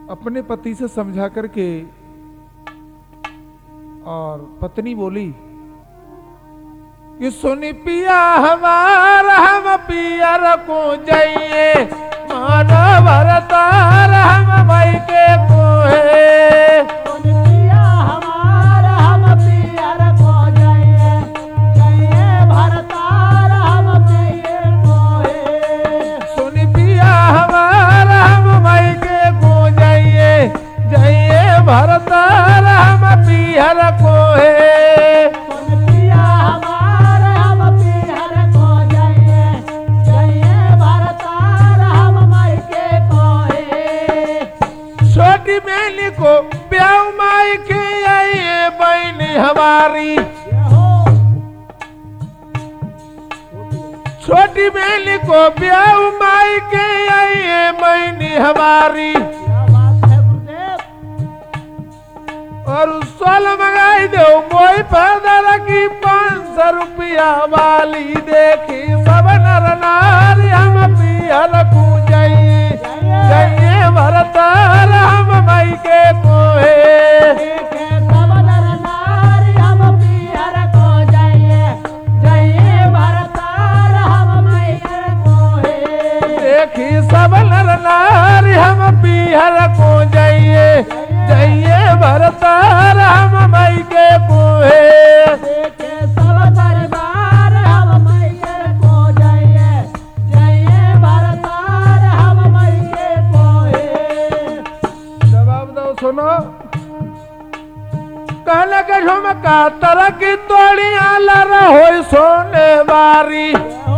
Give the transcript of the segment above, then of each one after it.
अपने पति से समझा करके और पत्नी बोली कि सुनी पिया हमारा हम पियर को जाइए मानो भरतार हम भाई के को है। सुनी पिया हमारा हम पियर को जाइए जाइए भरतार हम पियर को है। सुनी पिया हमारा हम भाई के को जाइए जाइए भरतार हम पियर को है। को ब्याह माई के आइए बहनी हमारी छोटी बहनी को ब्याह माई के आइए बहनी हमारी और सोल मंगाई दो कोई पैदा रखी 500 रुपया वाली देखी सब नर नारी हम पियर को जाइए जाइए भरतार हम भाई के को है। सब नर नारी हम पियर को जाइए जाइए भरतार हम भाई के को है। देखी सब नर नारी हम पियर को जाइए जाइए भरतार हम भाई के को है। सब दरबार हम मैयर को जाइए जाइए भरतार हम भाई के को है। जवाब दो सुनो कहने के झुमका तरह की तोड़ियां लड़ हो सोने बारी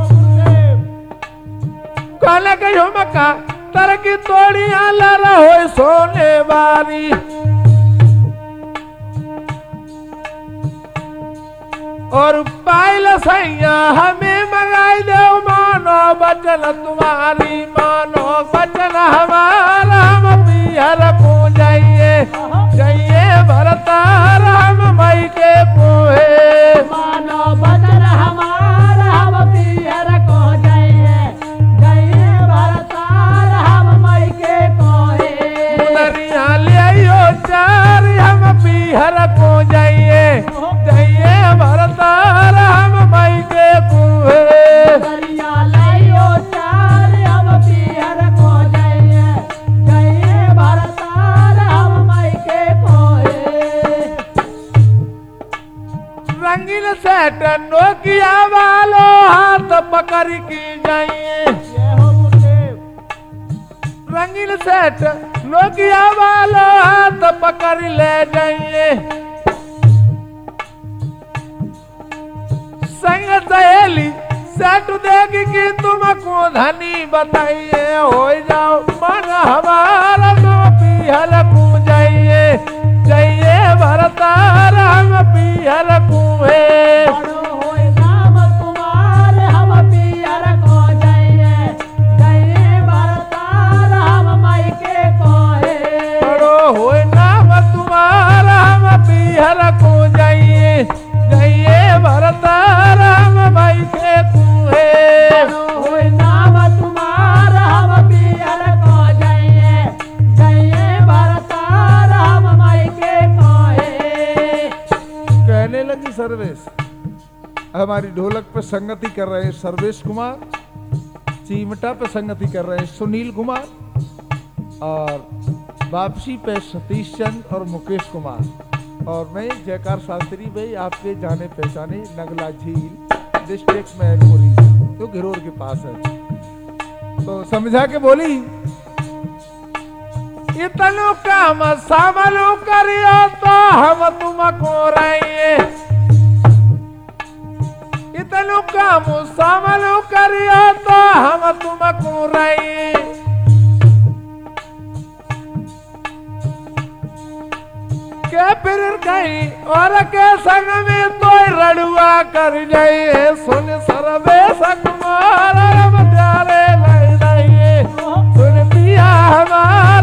कहने के झुमका तरह की तोड़ियां लड़ हो सोने बारी और पाइल सैया हमें मंगाई दो मानो बचन तुम्हारी मानो बचन हमारा हम पियर को जाइए जाइए भरतार हम भाई के को है। मानो बचन हमारा हम पियर को जाइए जाइए भरतार हम भाई के को है। मुदरिया ले आइयो चार हम पियर को जाइए जाइए भरतार हम भाई के को है। मुदरिया लाइयो चार हम पियर को जाइए जाइए भरतार हम भाई के को है। रंगीन सेट नोकिया वालो हाथ पकड़ की जाइए रंगीन सेट नोकिया वालो हाथ पकड़ ले जाइए संग सहेली सेट देगी कि तुमको धनी बताइए हो जाओ मन हमारा तो पियर को जाइए जाइए भरतार हम पियर को है। बड़ो होए नाम तुम्हारे हम पियर को जाइए जाइए भरतार हम भाई के को है। बड़ो होए नाम तुम्हारा हम पियर को जाइए जाइए भरतार हम भाई के को है। बड़ो होए नाम तुम्हारा हम पियर को जाइए जाइए भरतार हम भाई के को है। कहने लगी सर्वेश हमारी ढोलक पे संगति कर रहे हैं सर्वेश कुमार चीमटा पे संगति कर रहे हैं सुनील कुमार और वापसी पे सतीश चंद और मुकेश कुमार और मैं जयकार शास्त्री भाई आपके जाने पहचाने नगला झील डिस्ट्रिक्ट मैनपुरी जो घिरोर के पास है। तो समझा के बोली इतनो काम सामलो करियो तो हम तुमको रहिए इतनो काम सामलो करियो तो हम तुमको रहिए के फिर गई और के संग में तो रड़ुआ कर जाइए सुन सरवे कुमार प्यारे लग जाइए सुन पिया हमारा